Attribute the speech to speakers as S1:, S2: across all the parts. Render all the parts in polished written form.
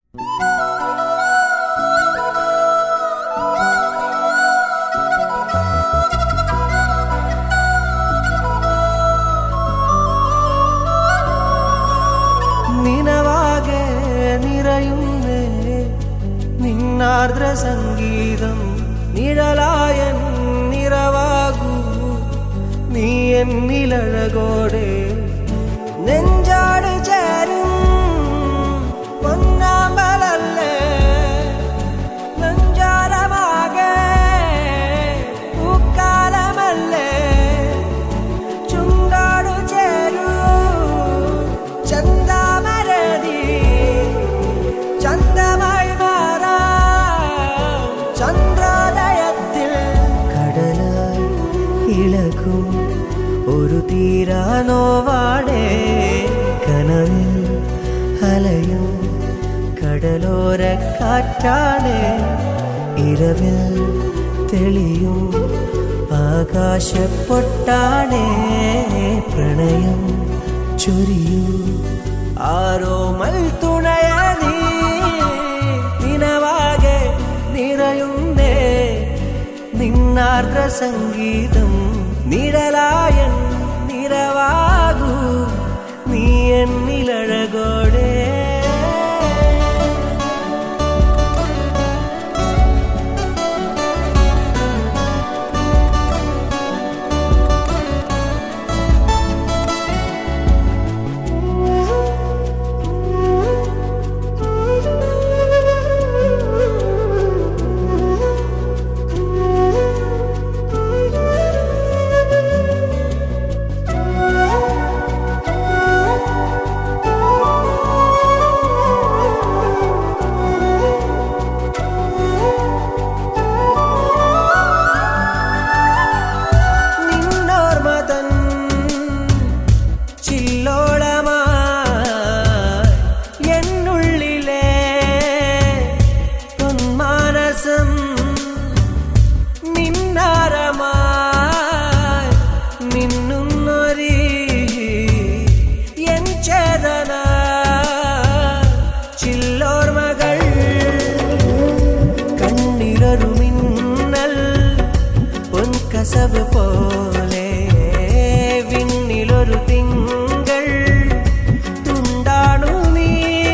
S1: നിനവാകെ നിറയുന്നേ നിന്നാർദ്ര സംഗീതം നിഴലായ നിറവാകൂ നീ എന്നിലഴകോടെ നെഞ്ചാട് ചേരും പൊന്നാമ്പലല്ലേ നെഞ്ചാരമാകെ പൂക്കാലമല്ലേ ചുണ്ടാടു ചേരൂ ചന്ദാമരതി ചന്ദമായി മാറാം ചന്ദ്രോദയത്തിൽ കടലായി ഇളകും ഒരു തീരാനോവാടേ കനവിൽ അലയും കടലോര കാറ്റാണേ ഇരവിൽ തെളിയും ആകാശപ്പൊട്ടാണേ പ്രണയം ചൊരിയൂ ആരോമൽ തുണയ നീ നിനവാകെ നിറയുന്നേ നിന്നാർദ്ര സംഗീതം നിഴലായൻ നിറവാകൂ നീ എന്നിലഴകോടെ കസവ് പോലെ വിണ്ണിലൊരു തിങ്കൾ തുണ്ടാണു നീ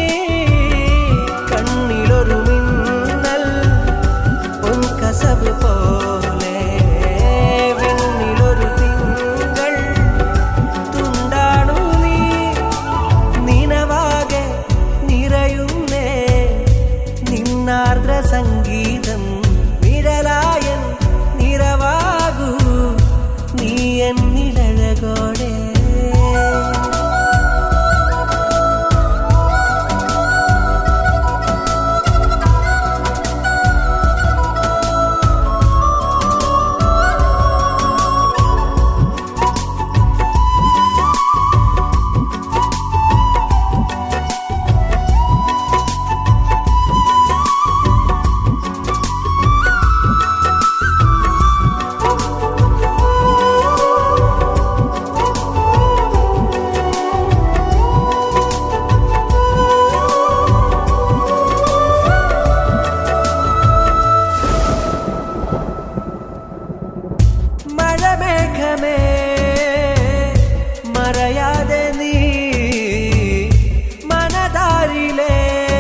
S1: കണ്ണിലൊരു മിന്നൽ പൊൻകസവ് പോലെ വിണ്ണിലൊരു തിങ്കൾ തുണ്ടാണു നീ നിനവാകെ നിറയുന്നേ നിന്നാർദ്ര സംഗീതം നിഴലായൻ നിറവാകൂ നീ എന്നിലഴകോടെ മഴമേഘമേ മറയാതെ നീ മനതാരിലെ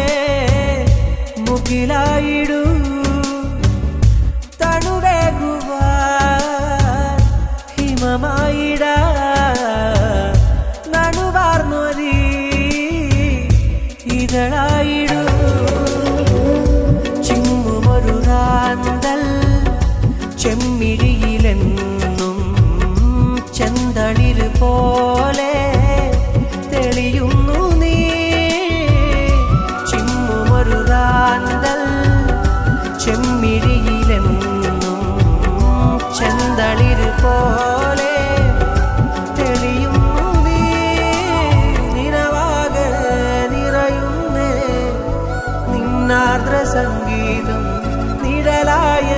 S1: മുകിലായിടൂ തണുവേകുവാൻ ഹിമമായിടാ നണുവാർന്നൊരീ ഇതളായിടൂ ചിമ്മുമൊരു റാന്തൽ ചെമ്മിഴിയിലെന്നും ചെന്തളിര് പോലെ തെളിയുന്നു നീ ചിമ്മുമൊരു റാന്തൽ ചെമ്മിഴിയിലെന്നും ചെന്തളിര് പോലെ തെളിയുന്നു നീ നിനവാകെ നിറയുന്നേ നിന്നാർദ്ര സംഗീതം നിഴലായ